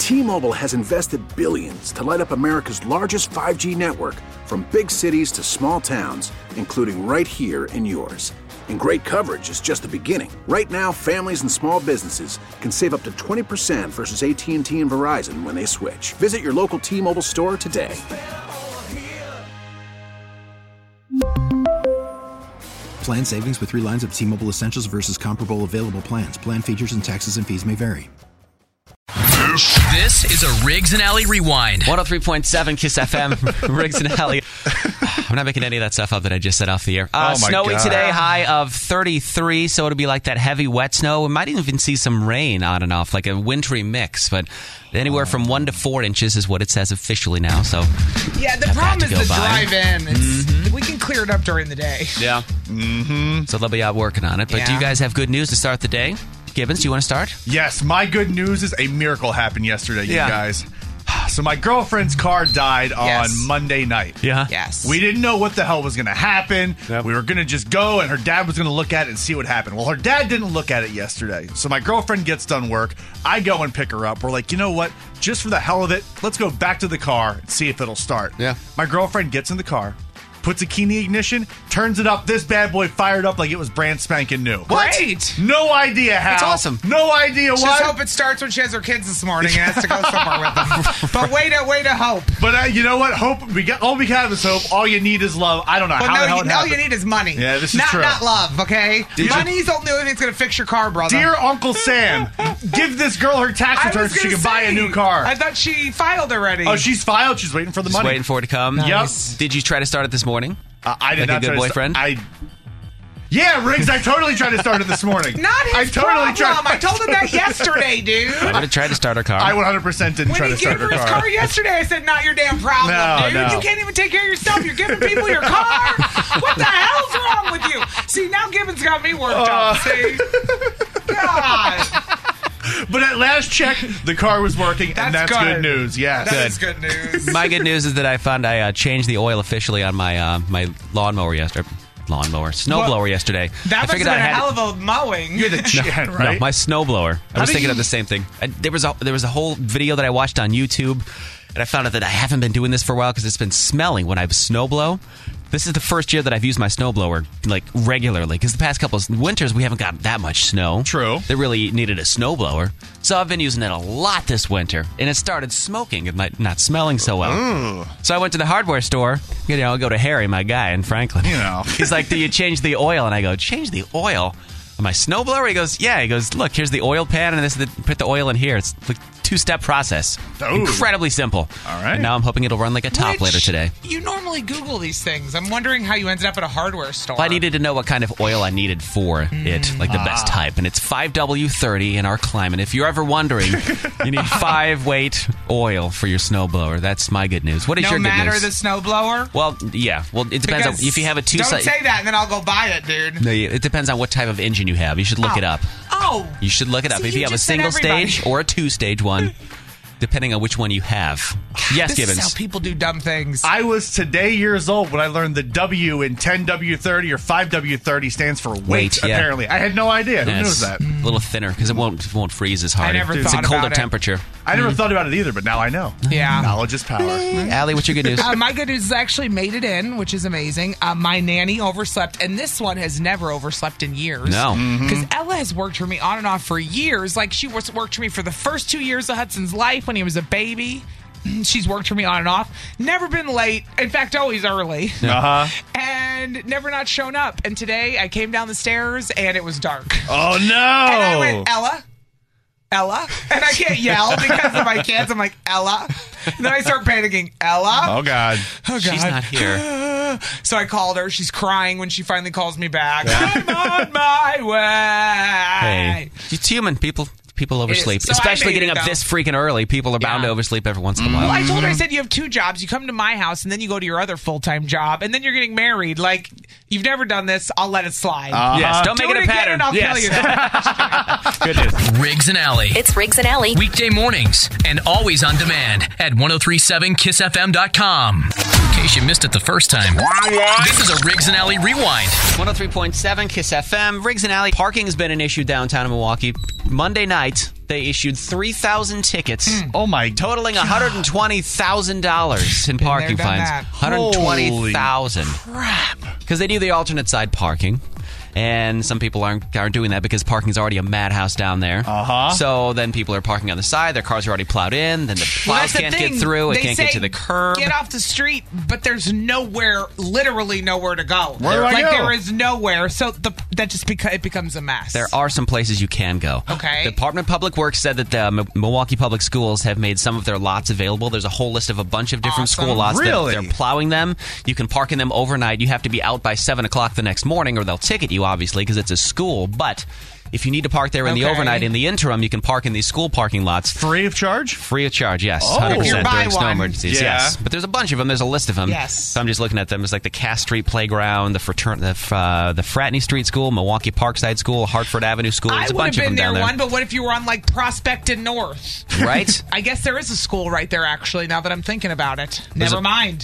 T-Mobile has invested billions to light up America's largest 5G network, from big cities to small towns, including right here in yours. And great coverage is just the beginning. Right now, families and small businesses can save up to 20% versus AT&T and Verizon when they switch. Visit your local T-Mobile store today. Plan savings with 3 lines of T-Mobile Essentials versus comparable available plans. Plan features and taxes and fees may vary. This is a Riggs and Alley Rewind. 103.7 KISS FM. Riggs and Alley. I'm not making any of that stuff up that I just said off the air. Snowy God. today, high of 33, so it'll be like that heavy wet snow. We might even see some rain on and off, like a wintry mix, but anywhere from 1 to 4 inches is what it says officially now. So yeah, the problem is the drive-in. We can clear it up during the day. Yeah. So they'll be out working on it. But do you guys have good news to start the day? Gibbons, do you want to start? Yes, my good news is a miracle happened yesterday, you guys. So my girlfriend's car died on Monday night. Yeah. Yes. We didn't know what the hell was going to happen. Yep. We were going to just go, and her dad was going to look at it and see what happened. Well, her dad didn't look at it yesterday. So my girlfriend gets done work. I go and pick her up. We're like, you know what? Just for the hell of it, let's go back to the car and see if it'll start. Yeah. My girlfriend gets in the car, puts a key in the ignition, turns it up. This bad boy fired up like it was brand spanking new. Great. No idea how. That's awesome. No idea Just why. hope it starts when she has her kids this morning and has to go somewhere with them. But way to hope. But you know what? Hope all we have is hope. All you need is love. I don't know how the hell it all happened. you need is money. Yeah, this is not, true. Not love, okay? Money's the only thing that's going to fix your car, brother. Dear Uncle Sam, give this girl her tax return so she can buy a new car. I thought she filed already. Oh, she's filed. She's waiting for the Just money. waiting for it to come. Nice. Yep. Did you try to start it this morning? I did like not a good boyfriend? Yeah, Riggs, I totally tried to start it this morning. Not his problem. I told him that yesterday, dude. I would have tried to start her car. I 100% didn't try to start her When he gave her his car. car yesterday, I said, not your damn problem, dude. No. You can't even take care of yourself. You're giving people your car? What the hell's wrong with you? See, now Gibbons got me worked up, see? God. But at last check, the car was working, and that's good news. Yes. That is good news. My good news is that I found I changed the oil officially on my my lawnmower yesterday. Snowblower yesterday. That I must have figured been I a had hell of a mowing. You're the right? No, my snowblower. I was thinking of the same thing. There was a whole video that I watched on YouTube, and I found out that I haven't been doing this for a while because it's been smelling when I snowblow. This is the first year that I've used my snowblower like regularly because the past couple of winters we haven't got that much snow. True. They really needed a snowblower. So I've been using it a lot this winter, and it started smoking and not smelling so well. Ooh. So I went to the hardware store. I go to Harry, my guy in Franklin. He's like, do you change the oil? And I go, change the oil? On my snowblower? He goes, yeah. He goes, look, here's the oil pan, and put the oil in here. It's like 2-step process. Ooh. Incredibly simple. All right. And now I'm hoping it'll run like a top later today. You normally Google these things. I'm wondering how you ended up at a hardware store. Well, I needed to know what kind of oil I needed for it, like the best type. And it's 5W30 in our climate. If you're ever wondering, you need 5-weight oil for your snowblower. That's my good news. What is your good news? No matter the snowblower? Well, yeah. Well, it depends on if you have a Don't say that, and then I'll go buy it, dude. No, it depends on what type of engine you have. You should look it up. Oh. You should look it up. See, If you have a just said single everybody. stage or a 2-stage one, depending on which one you have. Yes, This Gibbons. is how people do dumb things. I was today years old when I learned the W in 10W30 or 5W30 stands for weight, yeah. apparently. I had no idea. Who knows that? A little thinner because it won't freeze as hard. I never It's a thought colder about it. temperature. I never thought about it either, but now I know. Yeah. Knowledge is power. Allie, what's your good news? My good news is I actually made it in, which is amazing. My nanny overslept, and this one has never overslept in years. No. Because Ella has worked for me on and off for years. Like, she worked for me for the first 2 years of Hudson's life when he was a baby. She's worked for me on and off. Never been late. In fact, always early. And never not shown up. And today I came down the stairs and it was dark. Oh, no. And I went, Ella? And I can't yell because of my kids. I'm like, Ella? And then I start panicking, Ella? Oh, God. Oh, God. She's not here. So I called her. She's crying when she finally calls me back. I'm on my way. Hey, it's human. People oversleep, So I especially made getting it, up though. this freaking early. People are bound to oversleep every once in a while. Well, I told her, I said, you have 2 jobs. You come to my house, and then you go to your other full-time job, and then you're getting married. Like, you've never done this. I'll let it slide. Yes, don't make it a again pattern. and I'll kill you. Good news. Riggs and Alley. It's Riggs and Alley. Weekday mornings and always on demand at 1037kissfm.com. In case you missed it the first time, this is a Riggs and Alley Rewind. 103.7 KISS FM. Riggs and Alley. Parking has been an issue downtown in Milwaukee. Monday night, they issued 3,000 tickets. Oh my! Totaling $120,000 in parking done fines. that. $120,000. Crap! Because they do the alternate side parking. And some people aren't doing that because parking's already a madhouse down there. So then people are parking on the side. Their cars are already plowed in. Then the plows can't get through. It can't get to the curb. Get off the street, but there's literally nowhere to go. Where do I go? There is nowhere. So it becomes a mess. There are some places you can go. Okay. The Department of Public Works said that Milwaukee Public Schools have made some of their lots available. There's a whole list of a bunch of different school lots. Really? They're plowing them. You can park in them overnight. You have to be out by 7 o'clock the next morning or they'll ticket you, obviously, because it's a school. But if you need to park there in the overnight, in the interim, you can park in these school parking lots. Free of charge? Free of charge, yes. Oh. 100% If you buy during snow one. emergencies, Yeah. yes. But there's a bunch of them. There's a list of them. Yes. So I'm just looking at them. It's like the Cass Street Playground, the Fratney Street School, Milwaukee Parkside School, Hartford Avenue School. There's I a would bunch have of them been down there there. one, but what if you were on like Prospect and North? Right? I guess there is a school right there, actually, now that I'm thinking about it. Never mind.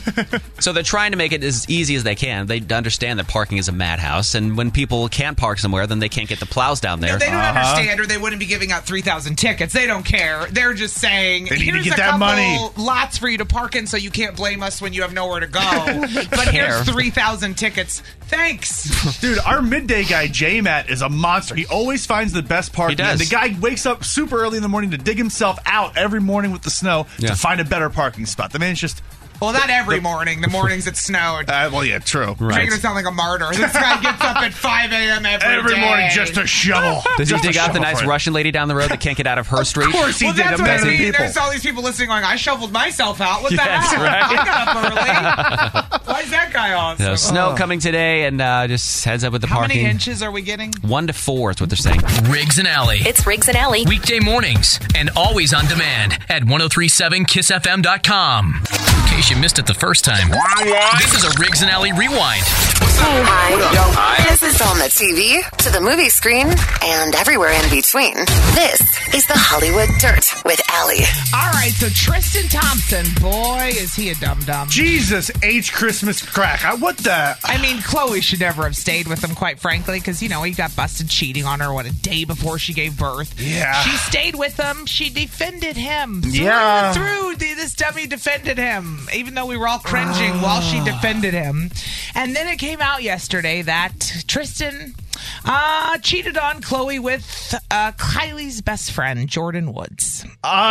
So they're trying to make it as easy as they can. They understand that parking is a madhouse, and when people can't park somewhere, then they can't get the plows down there. No, they don't understand, or they wouldn't be giving out 3,000 tickets. They don't care. They're just saying, They need to here's get a that couple money." lots for you to park in so you can't blame us when you have nowhere to go. But Care. here's 3,000 tickets. Thanks. Dude, our midday guy, J-Matt, is a monster. He always finds the best parking. He does. And the guy wakes up super early in the morning to dig himself out every morning with the snow to find a better parking spot. The man's just... Well, not every morning. The mornings it snowed. well, yeah, true. Right. Making it sound like a martyr. This guy gets up at 5 a.m. every day. morning just to shovel. Does he Just dig to out the shovel nice for it. Russian lady down the road that can't get out of her street? Of course he Well, did. that's A what I million mean. people. There's all these people listening going, I shoveled myself out. What the Yes, hell? right. I got up early. Why is that guy awesome? So snow coming today, and just heads up with the How parking. many inches are we getting? 1 to 4 is what they're saying. Riggs and Alley. It's Riggs and Alley. Weekday mornings and always on demand at 1037kissfm.com. In case you missed it the first time, this is a Riggs and Alley rewind. Hi. This is on the TV, to the movie screen, and everywhere in between. This is the Hollywood Dirt with Alley. All right, so Tristan Thompson, boy, is he a dum-dum. Jesus H. Christmas crack. What the... I mean, Chloe should never have stayed with him, quite frankly, because, he got busted cheating on her, a day before she gave birth. Yeah. She stayed with him. She defended him. Yeah. Through. This dummy defended him, even though we were all cringing while she defended him. And then it came out yesterday that Tristan cheated on Chloe with Kylie's best friend, Jordan Woods.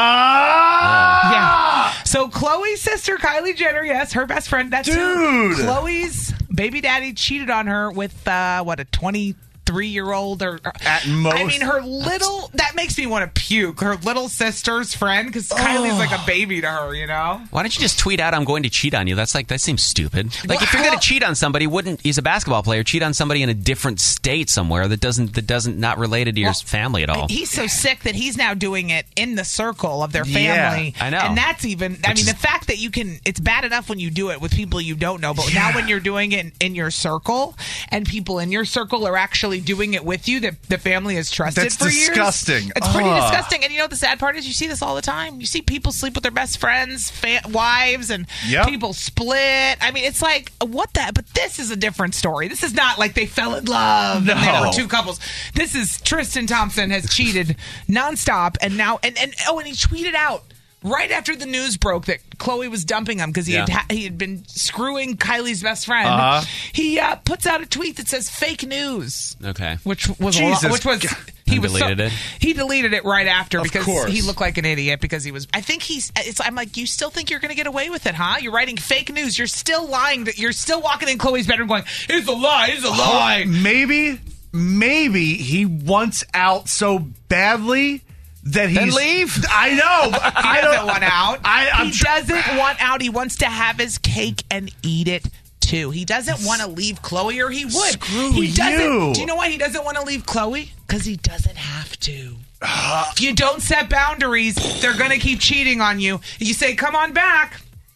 Yeah. So Chloe's sister, Kylie Jenner, yes, her best friend. That's Dude. Chloe's baby daddy cheated on her with, a 23-year-old or At most. I mean, that makes me want to puke. Her little sister's friend, because Kylie's like a baby to her, Why don't you just tweet out, I'm going to cheat on you? That seems stupid. Like, if you're going to cheat on somebody, he's a basketball player, cheat on somebody in a different state somewhere that doesn't not related to your family at all. He's so sick that he's now doing it in the circle of their family. I know. And that's even, the fact that it's bad enough when you do it with people you don't know, but now when you're doing it in your circle and people in your circle are actually doing it with you, that the family has trusted That's for years. disgusting. It's pretty disgusting. And the sad part is you see this all the time. You see people sleep with their best friends, wives, and people split. I mean, it's like, what the? But this is a different story. This is not like they fell in love and they were two couples. This is Tristan Thompson has cheated nonstop, and now and he tweeted out right after the news broke that Chloe was dumping him because he had been screwing Kylie's best friend. He puts out a tweet that says "fake news." Okay, which was he deleted it. He deleted it right after because course. he looked like an idiot because he was. I think I'm like, you still think you're going to get away with it, huh? You're writing fake news. You're still lying. You're still walking in Chloe's bedroom going, "It's a lie. It's a lie." Maybe he wants out so badly that he's... Then leave. I know. He doesn't want out. He doesn't want out. He wants to have his cake and eat it too. He doesn't want to leave Chloe, or he would. He doesn't. you. Do you know why he doesn't want to leave Chloe? Because he doesn't have to. If you don't set boundaries, they're going to keep cheating on you. You say, "Come on back."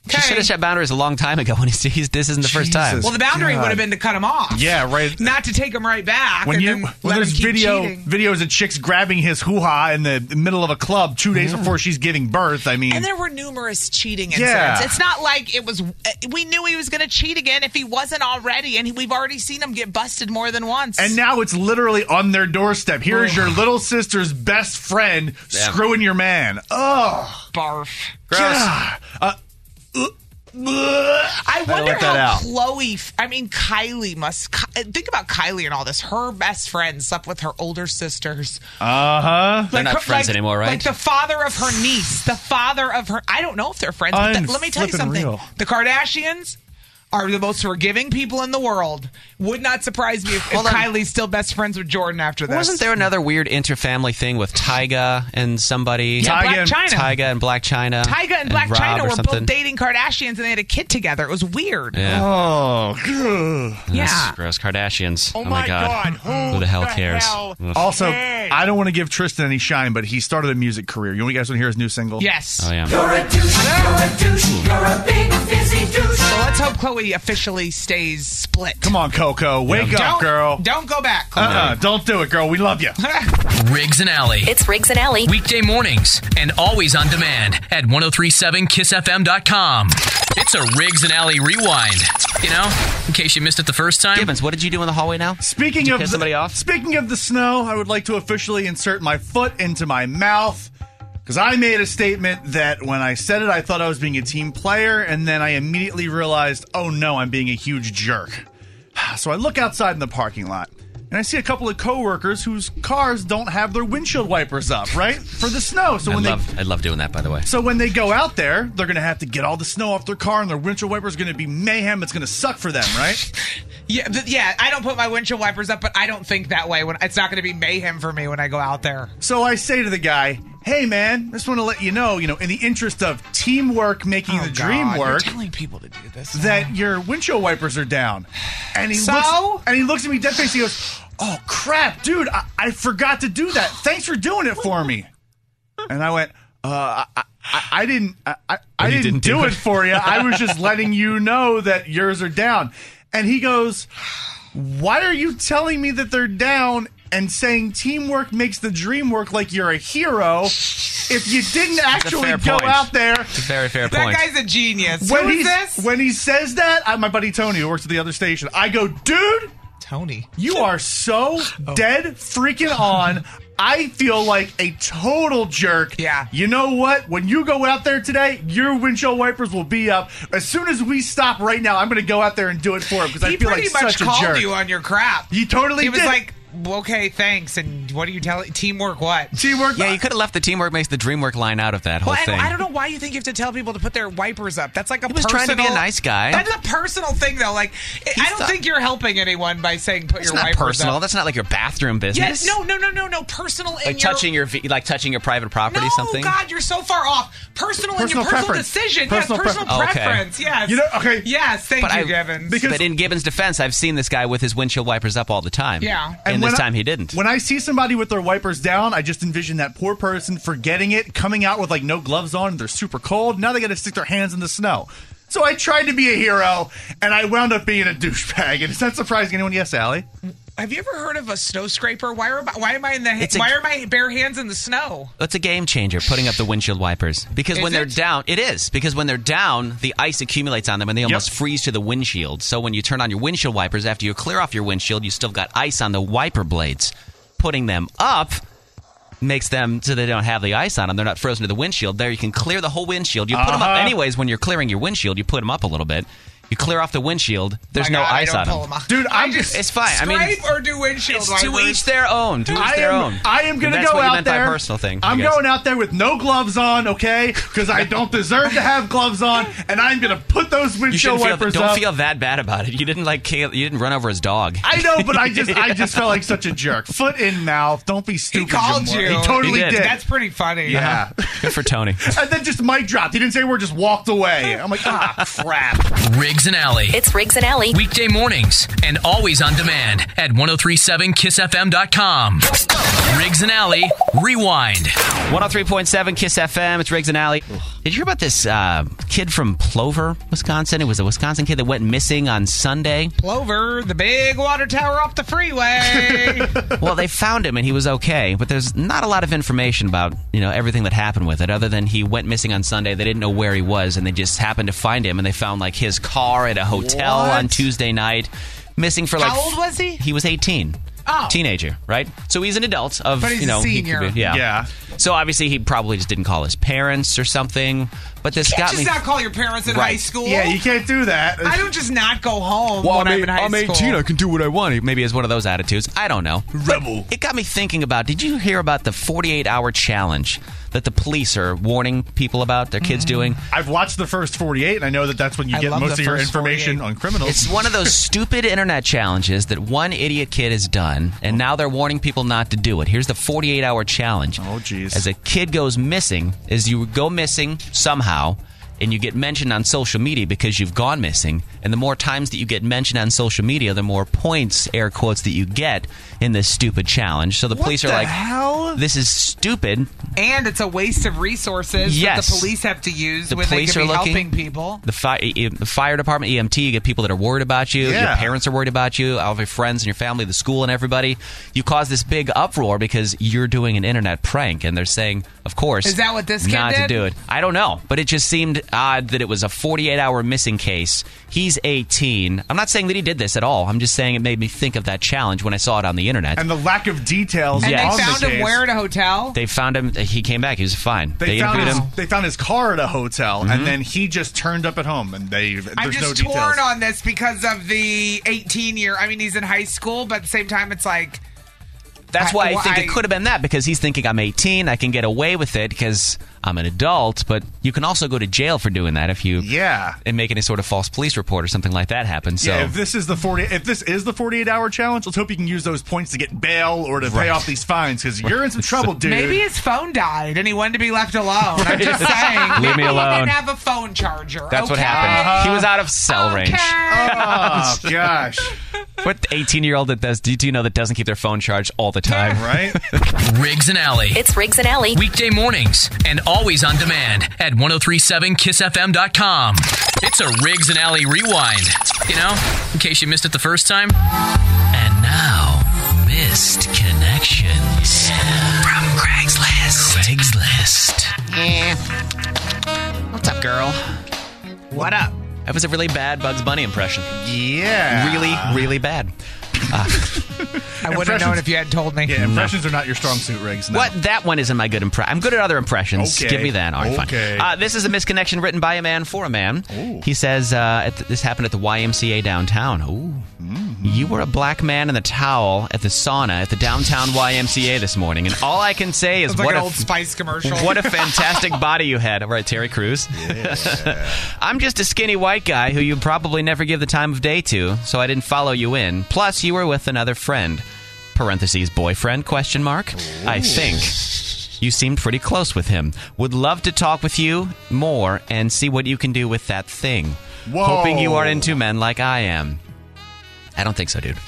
She should have set boundaries a long time ago when this isn't the first time. Well, the boundary would have been to cut him off. Yeah, right. Not to take him right back. When and then let there's him keep cheating. videos of chicks grabbing his hoo-ha in the middle of a club 2 days before she's giving birth, I mean... And there were numerous cheating incidents. Yeah. It's not like it was... We knew he was going to cheat again if he wasn't already, and we've already seen him get busted more than once. And now it's literally on their doorstep. Here is your little sister's best friend screwing your man. Oh, barf. Gross. Yeah. I wonder how Kylie must... Think about Kylie and all this. Her best friend slept with her older sisters. Uh-huh. They're not friends anymore, right? Like the father of her niece. The father of her... I don't know if they're friends, but let me tell you something. Real. The Kardashians are the most forgiving people in the world. Would not surprise me if Kylie's still best friends with Jordan after this. Wasn't there another weird interfamily thing with Tyga and somebody? Yeah, Black China. Tyga and Black China. Tyga and Black Rob China or were something. both dating Kardashians, and they had a kid together. It was weird. Yeah. Oh, Yeah. Gross. Kardashians. Oh my God. Who the hell cares? Ugh. Also, I don't want to give Tristan any shine, but he started a music career. You guys want to hear his new single? Yes. Oh, yeah. You're a douche, you're a big fizzy douche. So let's hope Chloe officially stays split. Come on, Coco. Wake up, girl. Don't go back, Chloe. Don't do it, girl. We love you. Riggs and Alley. It's Riggs and Alley. Weekday mornings and always on demand at 1037kissfm.com. It's a Riggs and Alley rewind. You know, in case you missed it the first time. Gibbons, what did you do in the hallway now? Speaking of piss somebody off? Speaking of the snow, I would like to officially insert my foot into my mouth because I made a statement that when I said it, I thought I was being a team player, and then I immediately realized, oh no, I'm being a huge jerk. So I look outside in the parking lot, and I see a couple of coworkers whose cars don't have their windshield wipers up, right, for the snow. So I love doing that, by the way. So when they go out there, they're going to have to get all the snow off their car, and their windshield wipers are going to be mayhem. It's going to suck for them, right? Yeah, I don't put my windshield wipers up, but I don't think that way. It's not going to be mayhem for me when I go out there. So I say to the guy, hey, man, I just want to let you know, in the interest of teamwork making the dream work, you're telling people to do this, that your windshield wipers are down. And he looks at me dead face. He goes, oh, crap, dude, I forgot to do that. Thanks for doing it for me. And I went, I didn't do it for you. I was just letting you know that yours are down. And he goes, why are you telling me that they're down and saying teamwork makes the dream work like you're a hero if you didn't actually go out there? It's a very fair that point. That guy's a genius. When Who is this? When he says that, my buddy Tony, who works at the other station, I go, dude, Tony, you are so dead freaking on. I feel like a total jerk. Yeah. You know what? When you go out there today, your windshield wipers will be up. As soon as we stop right now, I'm going to go out there and do it for him because I feel like such a jerk. He pretty much called you on your crap. He totally did. He was like, okay, thanks. And what are you telling? Teamwork what? Teamwork? Yeah, you could have left the teamwork makes the dream work line out of that whole thing. I don't know why you think you have to tell people to put their wipers up. That's like a personal... He was trying to be a nice guy. That's a personal thing, though. Like, I don't think you're helping anyone by saying put your wipers up. That's not personal. That's not like your bathroom business. Yeah, no. Personal in like touching your private property, something? No, God, you're so far off. Personal in your personal decision. Personal preference. Yes. Okay. Yes, thank you, Gibbons. But in Gibbons' defense, I've seen this guy with his windshield wipers up all the time. Yeah. And this time he didn't. When I see somebody with their wipers down, I just envision that poor person forgetting it, coming out with like no gloves on, and they're super cold. Now they got to stick their hands in the snow. So I tried to be a hero, and I wound up being a douchebag. And it's not surprising anyone. Yes, Allie? Have you ever heard of a snow scraper? Why are my bare hands in the snow? It's a game changer, putting up the windshield wipers. Because when they're down, it is. Because when they're down, the ice accumulates on them and they almost freeze to the windshield. So when you turn on your windshield wipers, after you clear off your windshield, you still got ice on the wiper blades. Putting them up makes them so they don't have the ice on them. They're not frozen to the windshield. There you can clear the whole windshield. You put them up anyways when you're clearing your windshield. You put them up a little bit. You clear off the windshield. There's no ice on them. Dude, it's fine. Scrape or do windshield wipers? To each their own. I am going to go out there. By personal thing. I'm going out there with no gloves on, okay? Because I don't deserve to have gloves on, and I'm going to put those windshield wipers up. Don't feel that bad about it. You didn't run over his dog. I know, but I just felt like such a jerk. Foot in mouth. Don't be stupid. He called you. He totally did. That's pretty funny. Yeah. Good for Tony. And then just mic dropped. He didn't say a word, just walked away. I'm like, crap. Riggs and Alley. It's Riggs and Alley. Weekday mornings and always on demand at 1037kissfm.com. Riggs and Alley Rewind. 103.7 Kiss FM. It's Riggs and Alley. Did you hear about this kid from Plover, Wisconsin? It was a Wisconsin kid that went missing on Sunday. Plover, the big water tower off the freeway. Well, they found him and he was okay, but there's not a lot of information about everything that happened with it, other than he went missing on Sunday. They didn't know where he was, and they just happened to find him, and they found like his car at a hotel on Tuesday night. Missing for How old was he? He was 18. Oh. Teenager, right? So he's an adult of, but he's a senior. He could be, yeah. So obviously he probably just didn't call his parents or something. But this you got can't me. just not call your parents in high school. Yeah, you can't do that. I don't just not go home when I'm in high school. I'm 18. I can do what I want. Maybe it's one of those attitudes. I don't know. Rebel. But it got me thinking about. Did you hear about the 48-hour challenge that the police are warning people about their kids doing? I've watched the first 48, and I know that that's when you get most of your information on criminals. It's one of those stupid internet challenges that one idiot kid has done, and now they're warning people not to do it. Here's the 48-hour challenge. Oh, jeez. As a kid goes missing, as you go missing somehow, and you get mentioned on social media because you've gone missing, and the more times that you get mentioned on social media, the more points, air quotes, that you get in this stupid challenge. So the police are like, hell? This is stupid. And it's a waste of resources that the police have to use when they could be helping people. The fire department, EMT, you get people that are worried about you. Yeah. Your parents are worried about you. All of your friends and your family, the school and everybody. You cause this big uproar because you're doing an internet prank. And they're saying, of course, is that what this kid not did? to do it. I don't know. But it just seemed odd that it was a 48-hour missing case. He's 18. I'm not saying that he did this at all. I'm just saying it made me think of that challenge when I saw it on the internet. And the lack of details and on they found the him case. where at a hotel? They found him. He came back. He was fine. They interviewed him. They found his car at a hotel, and then he just turned up at home, and there's I'm no just details. torn on this because of the 18-year. I mean, he's in high school, but at the same time, it's like... That's why I think it could have been that, because he's thinking I'm 18, I can get away with it because I'm an adult, but you can also go to jail for doing that if you and make any sort of false police report or something like that happen. So if this is the 48-hour challenge, let's hope you can use those points to get bail or to pay off these fines, because you're in some trouble, dude. Maybe his phone died and he wanted to be left alone. I'm just saying. Leave me alone. He didn't have a phone charger. That's what happened. He was out of cell range. Oh, gosh. What 18-year-old that does? Do you know that doesn't keep their phone charged all the time? Right? Riggs and Alley. It's Riggs and Alley. Weekday mornings and always on demand at 1037kissfm.com. It's a Riggs and Alley rewind. In case you missed it the first time. And now, missed connections from Craigslist. What's up, girl? What up? That was a really bad Bugs Bunny impression. Yeah. Really, really bad. I wouldn't have known if you hadn't told me. Yeah, impressions are not your strong suit, Riggs. No. What? That one isn't my good impression. I'm good at other impressions. Okay. Give me that. All right, Okay. fine. This is a misconnection written by a man for a man. Ooh. He says this happened at the YMCA downtown. Ooh. You were a black man in the towel at the sauna at the downtown YMCA this morning, and all I can say is It's like an Old Spice commercial. What a fantastic body you had. All right, Terry Crews. Yeah. I'm just a skinny white guy who you probably never give the time of day to, so I didn't follow you in. Plus, you were with another friend. Parentheses, boyfriend, question mark. Ooh. I think. You seemed pretty close with him. Would love to talk with you more and see what you can do with that thing. Whoa. Hoping you are into men like I am. I don't think so, dude.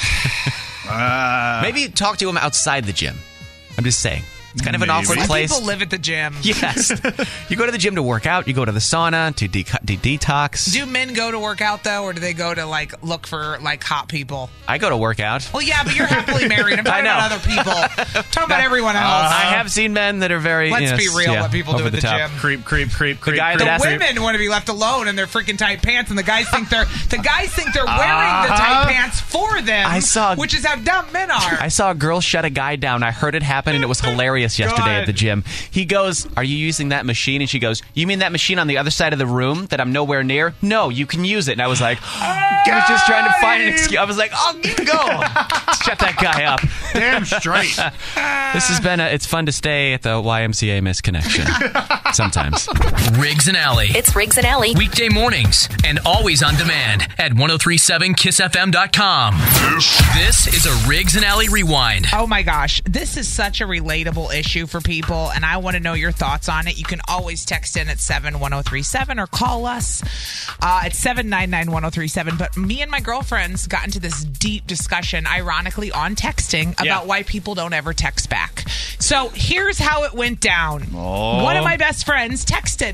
Maybe talk to him outside the gym. I'm just saying. It's kind of an awkward place. People live at the gym. Yes. You go to the gym to work out. You go to the sauna to detox. Do men go to work out, though, or do they go to, look for, hot people? I go to work out. Well, yeah, but you're happily married. I'm talking about other people. I'm talking about everyone else. I have seen men that are very... Let's be real what people do at the gym. Creep. The women want to be left alone in their freaking tight pants, and the guys think they're wearing the tight pants for them, which is how dumb men are. I saw a girl shut a guy down. I heard it happen, and it was hilarious yesterday at the gym. He goes, "Are you using that machine?" And she goes, "You mean that machine on the other side of the room that I'm nowhere near?" "No, you can use it." And I was like, I was just trying to find an excuse. I was like, "Oh, you go." Shut that guy up. Damn straight. This has been it's fun to stay at the YMCA misconnection. Sometimes. Riggs and Alley. It's Riggs and Alley. Weekday mornings and always on demand at 1037kissfm.com. This is a Riggs and Alley rewind. Oh my gosh, this is such a relatable issue for people, and I want to know your thoughts on it. You can always text in at 71037 or call us at 799-1037. But me and my girlfriends got into this deep discussion, ironically, on texting about why people don't ever text back. So here's how it went down. One of my best friends texted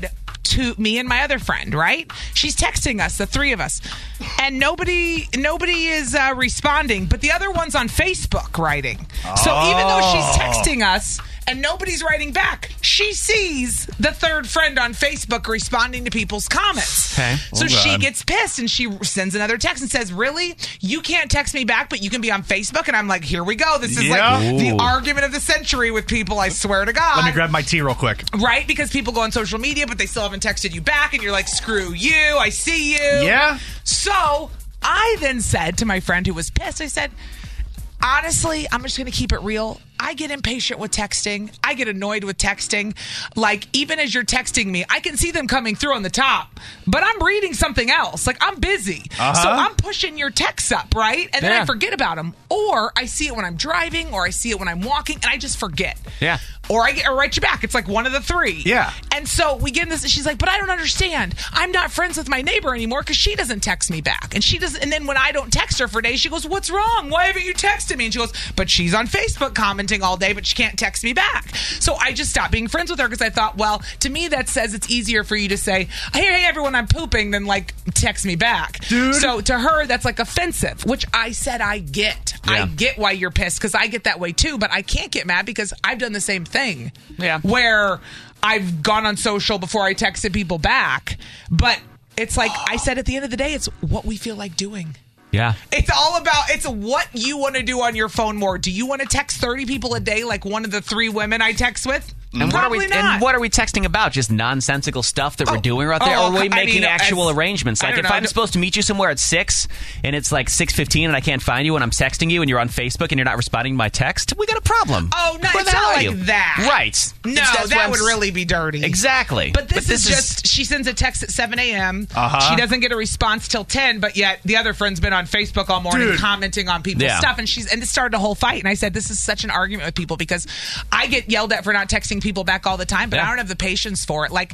to me and my other friend, right? She's texting us, the three of us, and nobody is responding, but the other one's on Facebook writing. So even though she's texting us and nobody's writing back, she sees the third friend on Facebook responding to people's comments. Okay. So she gets pissed and she sends another text and says, really? You can't text me back, but you can be on Facebook? And I'm like, here we go. This is like the argument of the century with people, I swear to God. Let me grab my tea real quick. Right? Because people go on social media, but they still haven't texted you back, and you're like, screw you, I see you. Yeah. So I then said to my friend who was pissed, I said, honestly, I'm just going to keep it real. I get impatient with texting. I get annoyed with texting. Like, even as you're texting me, I can see them coming through on the top, but I'm reading something else. Like, I'm busy. So I'm pushing your texts up, right? And then I forget about them. Or I see it when I'm driving, or I see it when I'm walking, and I just forget. Yeah. Or I write you back. It's like one of the three. Yeah. And so we get in this, and she's like, but I don't understand. I'm not friends with my neighbor anymore because she doesn't text me back. And she doesn't. And then when I don't text her for days, she goes, what's wrong? Why haven't you texted me? And she goes, but she's on Facebook commenting all day, but she can't text me back. So I just stopped being friends with her because I thought, well, to me, that says it's easier for you to say, hey, everyone, I'm pooping, than like text me back. Dude. So to her, that's like offensive, which I said I get. Yeah. I get why you're pissed because I get that way too, but I can't get mad because I've done the same thing. Yeah. Where I've gone on social before I texted people back, but it's like I said, at the end of the day, it's what we feel like doing. Yeah. It's all about, it's what you want to do on your phone more. Do you want to text 30 people a day like one of the three women I text with? And Probably not. And what are we texting about? Just nonsensical stuff that we're doing right there? Or are we making actual arrangements? Like, if I'm supposed to meet you somewhere at 6 and it's like 6:15 and I can't find you and I'm texting you and you're on Facebook and you're not responding to my text, we got a problem. Oh, no, it's not like that. Right. No, that would really be dirty. Exactly. But this is just, she sends a text at 7 a.m. She doesn't get a response till 10, but yet the other friend's been on Facebook all morning commenting on people's stuff, and it started a whole fight. And I said, this is such an argument with people because I get yelled at for not texting people back all the time, but I don't have the patience for it. Like,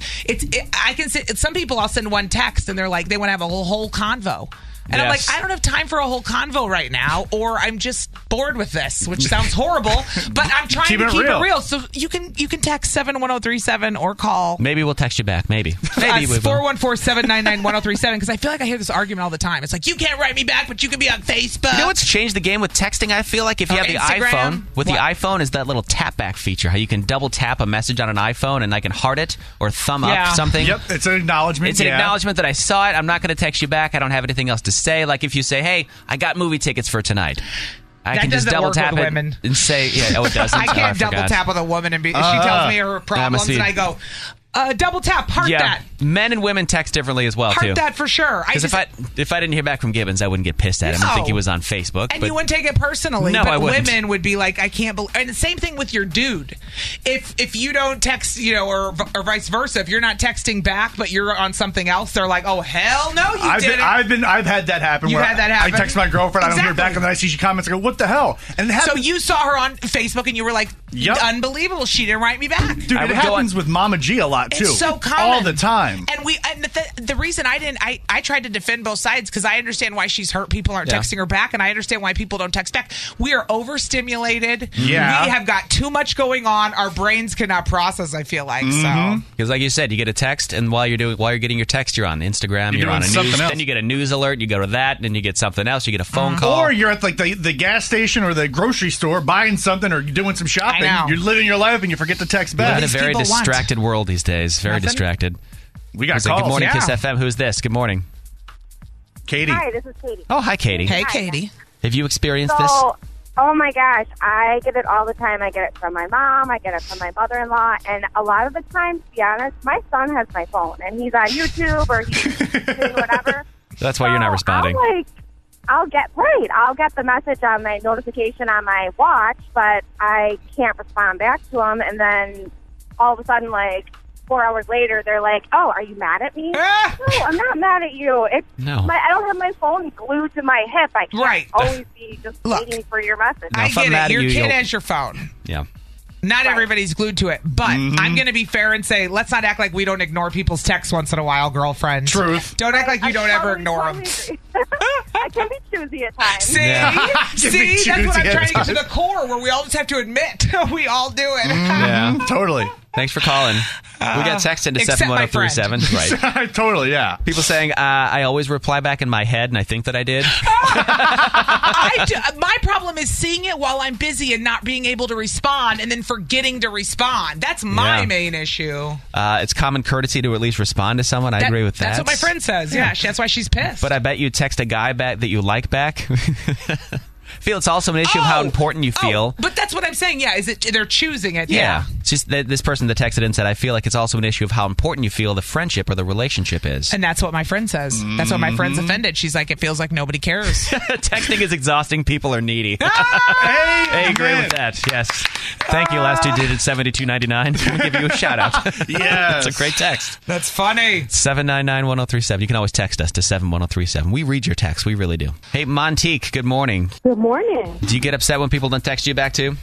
I can say, some people I'll send one text and they're like, they want to have a whole convo. And I'm like, I don't have time for a whole convo right now, or I'm just bored with this, which sounds horrible, but I'm trying to keep it real. So you can text 71037 or call. Maybe we'll text you back. Maybe. Maybe we will. 414-799-1037, because I feel like I hear this argument all the time. It's like, you can't write me back, but you can be on Facebook. You know what's changed the game with texting? I feel like if you have the iPhone, the iPhone is that little tap back feature, how you can double tap a message on an iPhone and I can heart it or thumb up something. Yep, it's an acknowledgement. It's an acknowledgement that I saw it. I'm not going to text you back. I don't have anything else to say. Like if you say, hey, I got movie tickets for tonight, I can just double tap it and say, it doesn't. I can't double tap with a woman and she tells me her problems and I go, double tap, heart that. Men and women text differently as well, too. Heart that for sure. Because if I didn't hear back from Gibbons, I wouldn't get pissed at him and think he was on Facebook. And you wouldn't take it personally. No, but I wouldn't. Women would be like, I can't believe. And the same thing with your dude. If you don't text, or vice versa, if you're not texting back, but you're on something else, they're like, oh, hell no, you didn't. I've had that happen. You had that happen? I text my girlfriend, I don't hear back, and then I see she comments, I go, what the hell? And it happens. So you saw her on Facebook and you were like, unbelievable, she didn't write me back. Dude, it happens with Mama G a lot, too. It's so common. All the time. And the reason I tried to defend both sides because I understand why she's hurt. People aren't texting her back, and I understand why people don't text back. We are overstimulated. Yeah. We have got too much going on. Our brains cannot process, I feel like. So because like you said, you get a text, and while you're getting your text, you're on Instagram, you're on a news, then you get a news alert, you go to that, and then you get something else, you get a phone call. Or you're at like the gas station or the grocery store buying something or doing some shopping. You're living your life and you forget to text back. We live in a very distracted world these days. Very distracted. We got calls. Good morning, Kiss FM. Who's this? Good morning. Katie. Hi, this is Katie. Oh, hi, Katie. Hey, Katie. Have you experienced this? Oh, my gosh. I get it all the time. I get it from my mom. I get it from my mother-in-law. And a lot of the time, to be honest, my son has my phone. And he's on YouTube or he's doing whatever. That's why you're not responding. I'll get the message on my notification on my watch, but I can't respond back to him. And then all of a sudden, 4 hours later, they're like, "Oh, are you mad at me?" No, I'm not mad at you. I don't have my phone glued to my hip. I can't always be just waiting for your message. I get it. Your kid has your phone. Yeah. Not everybody's glued to it, but I'm going to be fair and say, let's not act like we don't ignore people's texts once in a while, girlfriend. Truth. Don't act like you don't ever ignore them. I can be choosy at times. See, that's what I'm trying to get to the core, where we all just have to admit we all do it. Yeah, totally. Thanks for calling. We got text into Except my 71037. Right. Totally, yeah. People saying, I always reply back in my head, and I think that I did. My problem is seeing it while I'm busy and not being able to respond and then forgetting to respond. That's my main issue. It's common courtesy to at least respond to someone. I agree with that. That's what my friend says. Yeah, that's why she's pissed. But I bet you text a guy back that you like back. Feel it's also an issue of how important you feel. But that's what I'm saying. Yeah, is it they're choosing it? Yeah. It's just this person that texted in said, I feel like it's also an issue of how important you feel the friendship or the relationship is. And that's what my friend says. That's what my friend's offended. She's like, it feels like nobody cares. Texting is exhausting. People are needy. I agree with that. Yes. Thank you. Last two digits, 7299. We'll give you a shout out. Yes. It's a great text. That's funny. 799-1037. You can always text us to 71037. We read your text. We really do. Hey, Montique, good morning. Good morning. Do you get upset when people don't text you back too?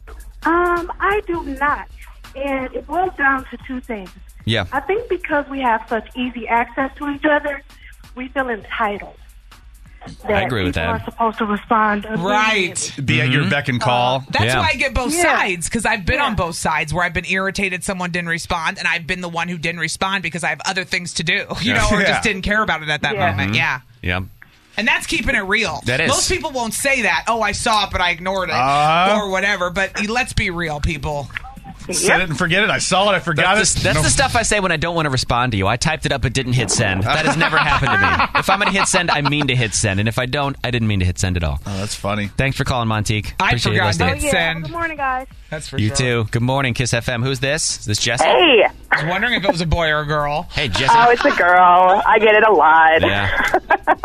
I do not. And it boils down to two things. Yeah. I think because we have such easy access to each other, we feel entitled. I agree with that. People are supposed to respond immediately. Right. Be at your beck and call. That's why I get both sides, because I've been on both sides where I've been irritated someone didn't respond, and I've been the one who didn't respond because I have other things to do, or just didn't care about it at that moment. Yeah. Yeah. And that's keeping it real. That is. Most people won't say that. Oh, I saw it, but I ignored it, or whatever. But let's be real, people. Set it and forget it. I saw it. I forgot it. That's the stuff I say when I don't want to respond to you. I typed it up but didn't hit send. That has never happened to me. If I'm going to hit send, I mean to hit send. And if I don't, I didn't mean to hit send at all. Oh, that's funny. Thanks for calling, Montique. I forgot to hit send. Good morning, guys. That's for you sure. too. Good morning, Kiss FM. Who's this? Is this Jesse? Hey. I was wondering if it was a boy or a girl. Hey, Jesse. Oh, it's a girl. I get it a lot. Yeah.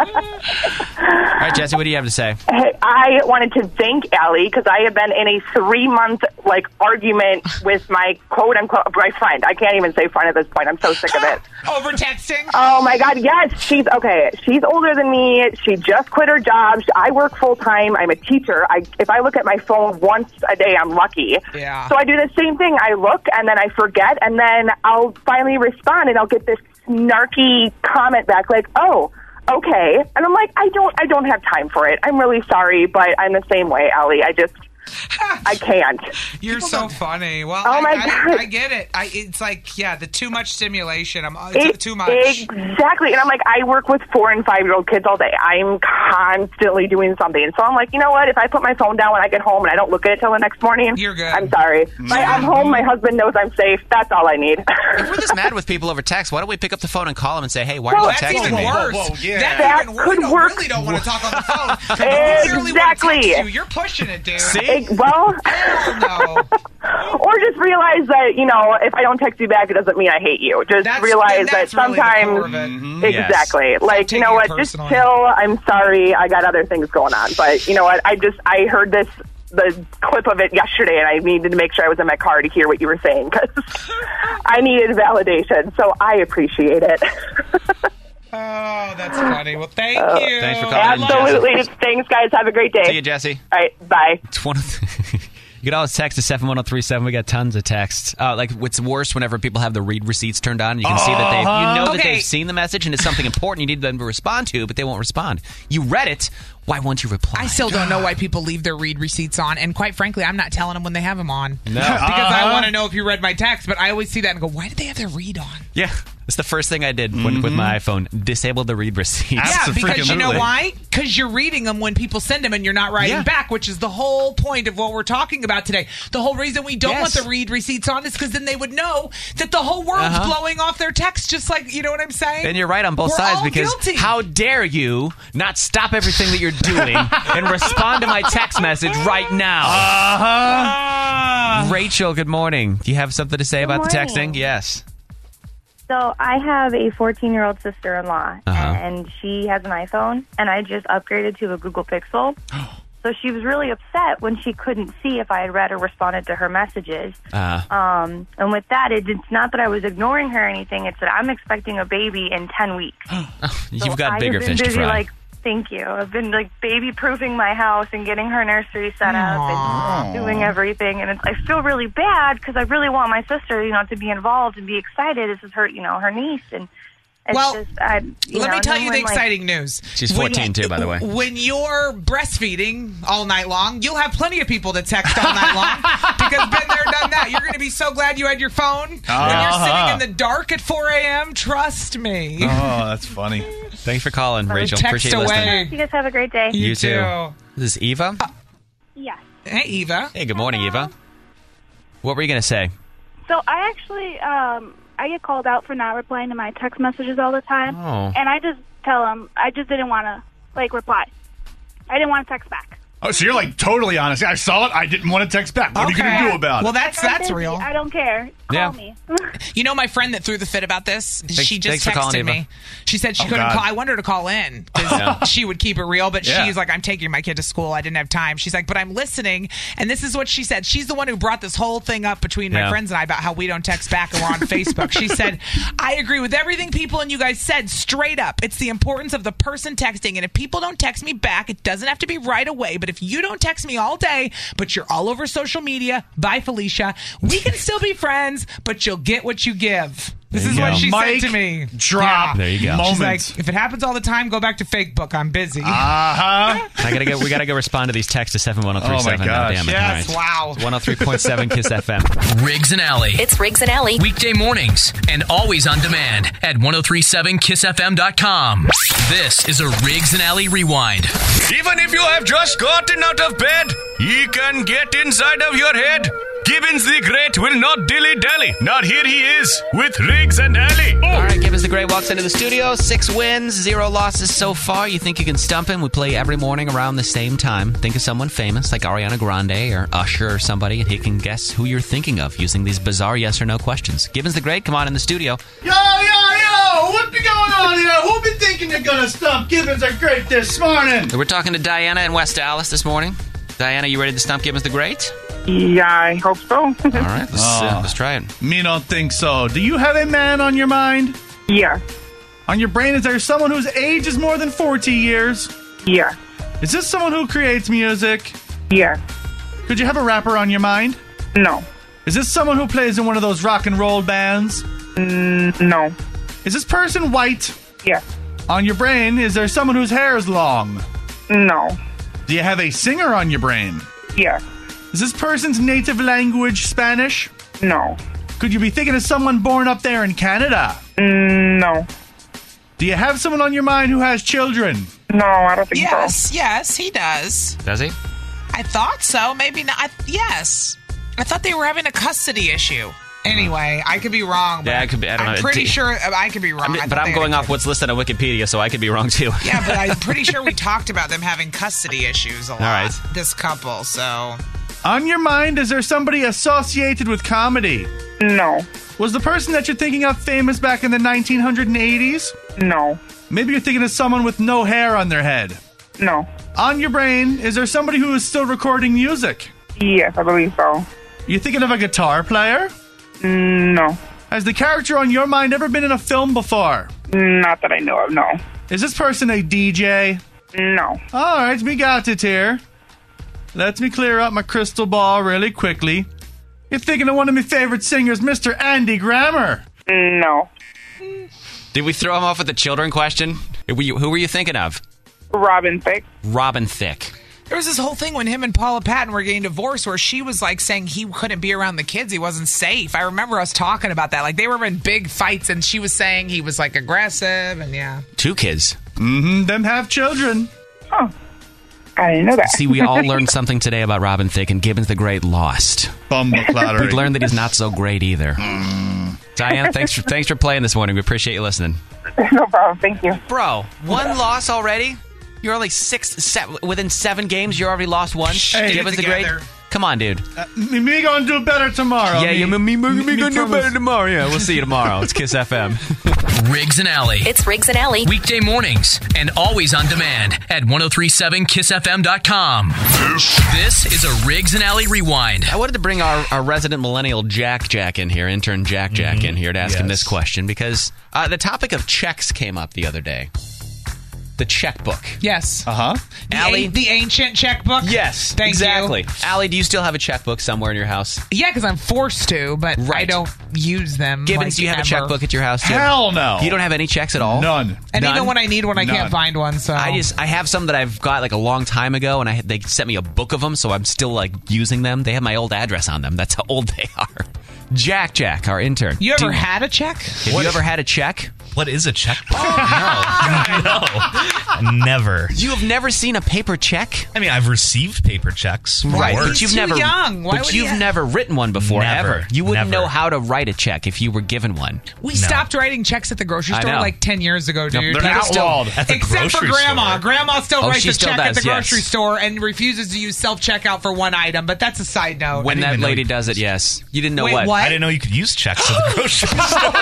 All right, Jesse, what do you have to say? Hey, I wanted to thank Allie because I have been in a 3-month argument with my quote-unquote my friend. I can't even say friend at this point. I'm so sick of it. Over texting? Oh, my God, yes. She's older than me. She just quit her job. I work full-time. I'm a teacher. If I look at my phone once a day, I'm lucky. Yeah. So I do the same thing. I look, and then I forget, and then I'll finally respond, and I'll get this snarky comment back like, oh, okay. And I'm like, I don't have time for it. I'm really sorry, but I'm the same way, Allie. I can't. You're so funny. Well, oh my God. I get it. It's like, the too much stimulation. It's too much. Exactly. And I'm like, I work with 4- and 5-year-old kids all day. I'm constantly doing something. So I'm like, you know what? If I put my phone down when I get home and I don't look at it till the next morning, you're good. I'm sorry. I'm home. My husband knows I'm safe. That's all I need. If we're this mad with people over text, why don't we pick up the phone and call them and say, hey, why are you texting me? Worse. That could work. Really don't want to talk on the phone. Exactly. You're pushing it, dude. See? Well, no. Or just realize that, if I don't text you back, it doesn't mean I hate you. Just realize that sometimes, exactly. Yes. Like, you know what, just chill. I'm sorry. I got other things going on. But you know what, I heard the clip of it yesterday, and I needed to make sure I was in my car to hear what you were saying, because I needed validation. So I appreciate it. Oh, that's funny. Well, thank you. Thanks for calling. Absolutely. Thanks, guys. Have a great day. See you, Jesse. All right. Bye. It's one of you can always text to 71037. We got tons of texts. What's worse whenever people have the read receipts turned on. You can see that that they've seen the message and it's something important you need them to respond to, but they won't respond. You read it. Why won't you reply? I still don't know why people leave their read receipts on, and quite frankly, I'm not telling them when they have them on. No. Because I want to know if you read my text, but I always see that and go, why did they have their read on? Yeah. It's the first thing I did with my iPhone. Disabled the read receipts. Yeah, because you know why? Because you're reading them when people send them and you're not writing back, which is the whole point of what we're talking about today. The whole reason we don't want the read receipts on is because then they would know that the whole world's blowing off their text, just like, you know what I'm saying? And you're right on both sides, because how dare you not stop everything that you're doing and respond to my text message right now. Rachel, good morning. Do you have something to say about the texting? Yes. So I have a 14-year-old sister-in-law, and she has an iPhone, and I just upgraded to a Google Pixel. So she was really upset when she couldn't see if I had read or responded to her messages. And with that, it's not that I was ignoring her or anything. It's that I'm expecting a baby in 10 weeks. You've got bigger fish to fry. Thank you. I've been baby-proofing my house and getting her nursery set up and doing everything. And I feel really bad because I really want my sister, to be involved and be excited. This is her, her niece. And It's Well, just, let me tell you the exciting news. She's 14 too, by the way. When you're breastfeeding all night long, you'll have plenty of people to text all night long because been there, done that. You're going to be so glad you had your phone when you're sitting in the dark at 4 a.m. Trust me. Oh, that's funny. Thanks for calling, Rachel. Text Appreciate you away. listening. You guys have a great day. You too. This is Eva. Yeah. Hey, Eva. Hey, good morning, Eva. What were you going to say? So I actually, I get called out for not replying to my text messages all the time. Oh. And I just tell them I just didn't want to, reply. I didn't want to text back. Oh, so you're honest. I saw it. I didn't want to text back. What are you going to do about it? Well, that's busy. real. I don't care. Call me. You know my friend that threw the fit about this? She just thanks for calling, texted Eva. me. She said she couldn't God. call. I wanted her to call in because she would keep it real, but she's like, I'm taking my kid to school. I didn't have time. She's like, but I'm listening. And this is what she said. She's the one who brought this whole thing up between my friends and I about how we don't text back and we're on Facebook. She said, I agree with everything people and you guys said straight up. It's the importance of the person texting. And if people don't text me back, it doesn't have to be right away. But if you don't text me all day, but you're all over social media, bye, Felicia, we can still be friends, but you'll get what you give. This is what she said to me. Drop. There you go. Moment. She's like, if it happens all the time, go back to Facebook. I'm busy. We gotta go respond to these texts to 71037. Oh, my gosh. Damn it. Yes, All right. wow. 103.7 Kiss FM. Riggs and Alley. It's Riggs and Alley. Weekday mornings and always on demand at 1037kissfm.com. This is a Riggs and Alley Rewind. Even if you have just gotten out of bed, he can get inside of your head. Gibbons the Great will not dilly-dally. Not here he is with Riggs and Alley. All right, Gibbons the Great walks into the studio. 6 wins, 0 losses so far. You think you can stump him? We play every morning around the same time. Think of someone famous like Ariana Grande or Usher or somebody, and he can guess who you're thinking of using these bizarre yes or no questions. Gibbons the Great, come on in the studio. Yo! What be going on here? Who been thinking they're gonna stump Gibbons the Great this morning? We're talking to Diana in West Dallas this morning. Diana, you ready to stump Gibbons the Great? Yeah, I hope so. All right, let's try it. Me don't think so. Do you have a man on your mind? Yeah. On your brain, is there someone whose age is more than 40 years? Yeah. Is this someone who creates music? Yeah. Could you have a rapper on your mind? No. Is this someone who plays in one of those rock and roll bands? No. Is this person white? Yes. On your brain, is there someone whose hair is long? No. Do you have a singer on your brain? Yes. Is this person's native language Spanish? No. Could you be thinking of someone born up there in Canada? No. Do you have someone on your mind who has children? No, I don't think so. Yes, he does. Does he? I thought so. Maybe not. Yes. I thought they were having a custody issue. Anyway, I could be wrong. But Yeah, it could be. I don't know. I'm pretty sure I could be wrong. But I'm going off what's listed on Wikipedia, so I could be wrong too. Yeah, but I'm pretty sure we talked about them having custody issues a lot. All right. This couple, so. On your mind, is there somebody associated with comedy? No. Was the person that you're thinking of famous back in the 1980s? No. Maybe you're thinking of someone with no hair on their head. No. On your brain, is there somebody who is still recording music? Yes, I believe so. You thinking of a guitar player? No. Has the character on your mind ever been in a film before? Not that I know of, no. Is this person a DJ? No. All right, we got it here. Let me clear up my crystal ball really quickly. You're thinking of one of my favorite singers, Mr. Andy Grammer. No. Did we throw him off with the children question? Who were you thinking of? Robin Thicke. Robin Thicke. There was this whole thing when him and Paula Patton were getting divorced where she was like saying he couldn't be around the kids. He wasn't safe. I remember us talking about that. Like they were in big fights and she was saying he was like aggressive and yeah. 2 kids. Mm-hmm. Them have children. Oh. I didn't know that. See, we all learned something today about Robin Thicke, and Gibbons the Great lost. Bumbleclattery. We learned that he's not so great either. Diana, thanks for playing this morning. We appreciate you listening. No problem. Thank you. Bro, 1 loss already? You're only within 7 games. You already lost 1. Hey, Gibbons the Great. Come on, dude. Me gonna do better tomorrow. Yeah, me gonna do better tomorrow. Yeah, we'll see you tomorrow. It's Kiss FM. Riggs and Alley. It's Riggs and Alley. Weekday mornings and always on demand at 1037kissfm.com. This is a Riggs and Alley Rewind. I wanted to bring our resident millennial Jack in here, intern Jack in here to ask him this question because the topic of checks came up the other day. the checkbook. Yes. Uh-huh. Allie? The ancient checkbook? Yes, Thank exactly. you. Allie, do you still have a checkbook somewhere in your house? Yeah, because I'm forced to, but I don't use them. Gibbons, do you have a checkbook at your house too? Hell no. You don't have any checks at all? None. And None? even when I need one, I can't find one. So I have some that I've got like a long time ago, and they sent me a book of them, so I'm still like using them. They have my old address on them. That's how old they are. Jack, our intern. You ever had a check? Have you ever had a check? What is a checkbook? No. Never. You have never seen a paper check? I mean, I've received paper checks. Right, Work. but you've never never written one before, Never. ever. You wouldn't Never. know how to write a check if you were given one. We stopped writing checks at the grocery I store know. like 10 years ago, dude. They're People still- outlawed. At the Except for grocery Grandma. store. Grandma still Oh, writes she a still check does, at the grocery yes. store and refuses to use self-checkout for one item, but that's a side note. When that lady does it, yes. You didn't know Wait, what? what? I didn't know you could use checks at the grocery store.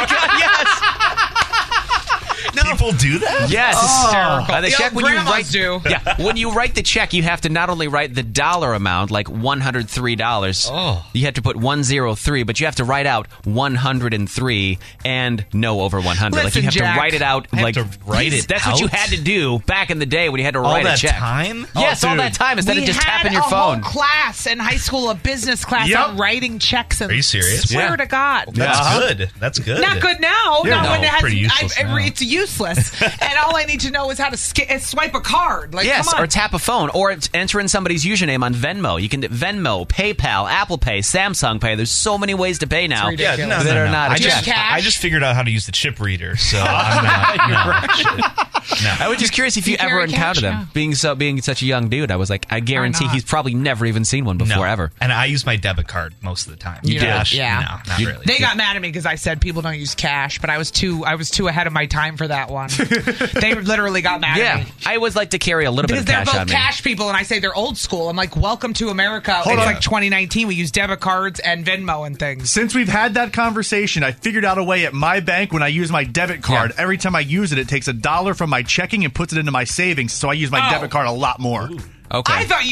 People do that? Yes. Hysterical. The Yeah, check when you grandmas write do. Yeah, when you write the check, you have to not only write the dollar amount, like $103. Oh. You have to put 103, but you have to write out 103 and no over 100. Like Listen, you have Jack, to write it out. I have like to write it That's what you out? had to do back in the day when you had to All write that a check. time? Yes, Oh, all dude. that time instead We of just had tapping your a phone. whole class in high school, a business class Yep. on writing checks. And Are you serious? Swear Yeah. to God. That's good. That's good. Not good now. Yeah, not no, when it has, pretty useless now. It's useless. And all I need to know is how to swipe a card. Like, Yes, come on. or tap a phone, or enter in somebody's username on Venmo. You can do Venmo, PayPal, Apple Pay, Samsung Pay. There's so many ways to pay now It's Yeah, ridiculous. that are not a I check. just, I just figured out how to use the chip reader, so I'm not. No. I was just curious if you ever carry encountered cash them. now? Being such a young dude, I was like, I guarantee not? he's probably never even seen one before No. ever. And I use my debit card most of the time. You did? Cash, Yeah. No, not really. They got mad at me because I said people don't use cash, but I was too ahead of my time for that one. They literally got mad Yeah, at me. I always like to carry a little Because bit they're of cash both on me. cash people, and I say they're old school. I'm like, welcome to America. Hold it's on. like 2019. We use debit cards and Venmo and things. Since we've had that conversation, I figured out a way at my bank when I use my debit card. Yeah. Every time I use it, it takes $1 from my checking and puts it into my savings. So I use my Oh. debit card a lot more. Okay. I thought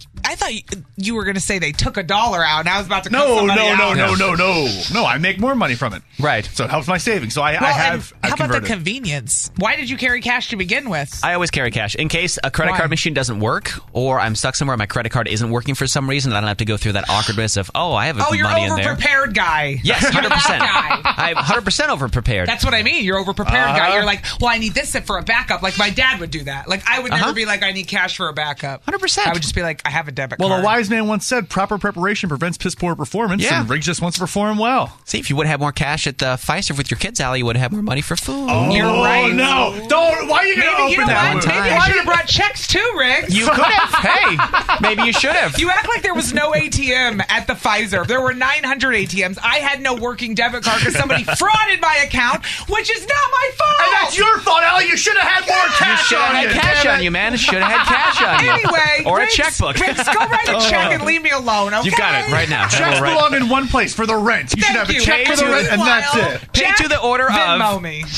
you were going to say they took $1 out, and I was about to cut No, somebody out. No, I make more money from it. Right. So it helps my savings. So I Well, have. and how about the converted. convenience? Why did you carry cash to begin with? I always carry cash in case a credit Why? card machine doesn't work, or I'm stuck somewhere and my credit card isn't working for some reason, and I don't have to go through that awkwardness of, I have Oh, you're money in there. over-prepared guy. Yes, You're 100%. that guy. I'm 100% over-prepared. That's what I mean. You're over-prepared guy. You're like, well, I need this for a backup. Like, my dad would do that. Like, I would never be like, I need cash for a backup. 100%. I would just be like, I have a debit Well, card. a wise man once said, proper preparation prevents piss poor performance, Yeah. and Riggs just wants to perform well. See, if you would have more cash at the Fiserv with your kids, Allie, you would have more money for food. You're right. No, don't. Why are you going to Maybe, you open know that? what? Maybe I should have brought checks too, Riggs. You could have. Hey, maybe you should have. You act like there was no ATM at the Pfizer. There were 900 ATMs. I had no working debit card because somebody frauded my account, which is not my fault. And that's your fault, Allie. You should have had more You cash should have on had you. cash Damn on it. you, man. Should have had cash on you. Anyway, or Riggs, a checkbook. Riggs, go write a check and leave me alone, okay? You got it right now. Checks Right. belong in one place for the rent. You should have a you. check for the Pay rent, to- and that's it. Pay Jack, to the order Venmo of. me.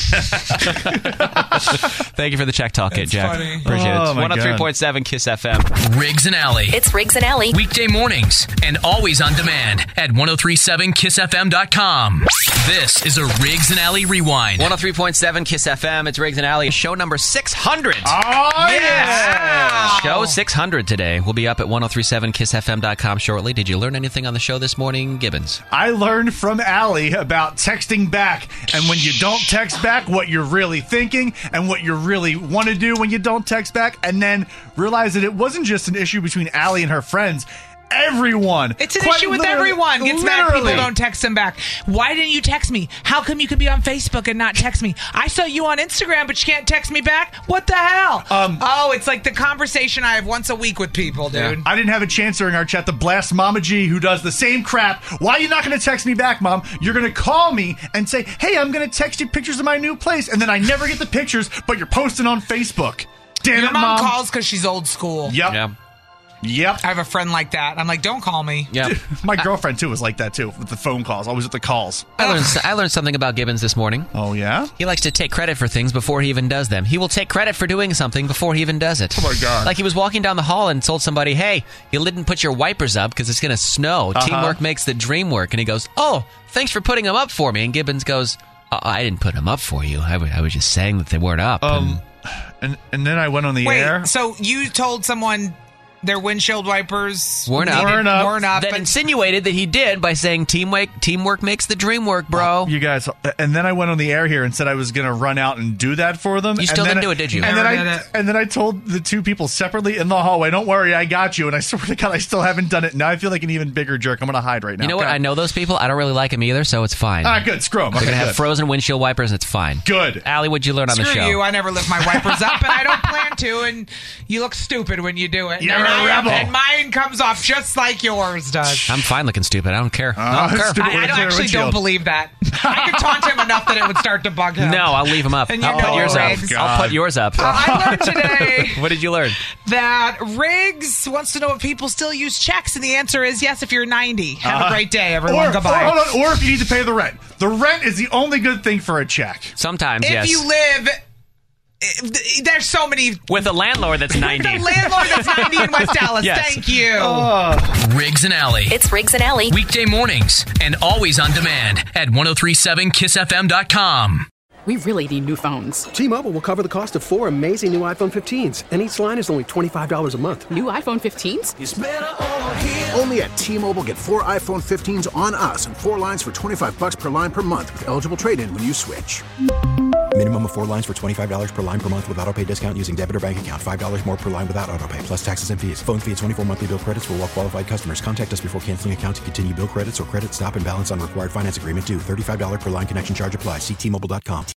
Thank you for the check talk, That's Jack. funny. Appreciate Oh, it. my God. 103.7 Kiss FM. Riggs and Alley. It's Riggs and Alley. Weekday mornings and always on demand at 1037kissfm.com. This is a Riggs and Alley Rewind. 103.7 Kiss FM. It's Riggs and Alley. Show number 600. Oh, Yes! Show 600 today. We'll be up at 1037kissfm.com shortly. Did you learn anything on the show this morning, Gibbons? I learned from Allie about texting back, and when you don't text back, what you're really thinking, and what you really want to do when you don't text back, and then realize that it wasn't just an issue between Allie and her friends. Everyone. It's an Quite issue with literally- everyone. Gets mad literally. people don't text them back. Why didn't you text me? How come you can be on Facebook and not text me? I saw you on Instagram, but you can't text me back? What the hell? It's like the conversation I have once a week with people, dude. I didn't have a chance during our chat to blast Mama G, who does the same crap. Why are you not going to text me back, Mom? You're going to call me and say, hey, I'm going to text you pictures of my new place, and then I never get the pictures, but you're posting on Facebook. Damn Your it, mom Mom. calls because she's old school. Yep. Yeah. Yep. I have a friend like that. I'm like, don't call me. Yeah. My girlfriend, too, was like that, too, with the phone calls. Always with the calls. I learned something about Gibbons this morning. Oh, yeah? He likes to take credit for things before he even does them. He will take credit for doing something before he even does it. Oh, my God. Like he was walking down the hall and told somebody, hey, you didn't put your wipers up because it's going to snow. Teamwork makes the dream work. And he goes, oh, thanks for putting them up for me. And Gibbons goes, I didn't put them up for you. I was just saying that they weren't up. And And then I went on the air. Wait, so you told someone their windshield wipers weren't up. Then but insinuated that he did by saying teamwork makes the dream work, bro. You guys, and then I went on the air here and said I was going to run out and do that for them. You still didn't do it, did you? And then I told the two people separately in the hallway, don't worry, I got you. And I swear to God, I still haven't done it. Now I feel like an even bigger jerk. I'm going to hide right now. You know what? I know those people. I don't really like them either, so it's fine. All right, good. Screw them. They're Okay, going to have good. frozen windshield wipers, and it's fine. Good. Allie, what'd you learn on the show? Screw you. I never lift my wipers up, and I don't plan to, and you look stupid when you do it. You're and a rebel. And mine comes off just like yours does. I'm fine looking stupid. I don't care. I don't care. I don't believe that. I could taunt him enough that it would start to bug him. No, I'll leave him up. And you I'll know put yours Riggs. up. I'll put yours up. I learned today What did you learn? that Riggs wants to know if people still use checks, and the answer is yes if you're 90. Have a great day, everyone. Goodbye. Or if you need to pay the rent. The rent is the only good thing for a check. Sometimes, If yes. you live... There's so many... With a landlord that's 90. The landlord that's 90 in West Dallas. Yes. Thank you. Riggs and Alley. It's Riggs and Alley. Weekday mornings and always on demand at 1037kissfm.com. We really need new phones. T-Mobile will cover the cost of 4 amazing new iPhone 15s, and each line is only $25 a month. New iPhone 15s? It's better over here. Only at T-Mobile, get 4 iPhone 15s on us and 4 lines for $25 per line per month with eligible trade-in when you switch. Minimum of 4 lines for $25 per line per month with autopay discount using debit or bank account. $5 more per line without autopay, plus taxes and fees. Phone fee at 24 monthly bill credits for well-qualified customers. Contact us before canceling account to continue bill credits or credit stop and balance on required finance agreement due. $35 per line connection charge applies. See T-Mobile.com.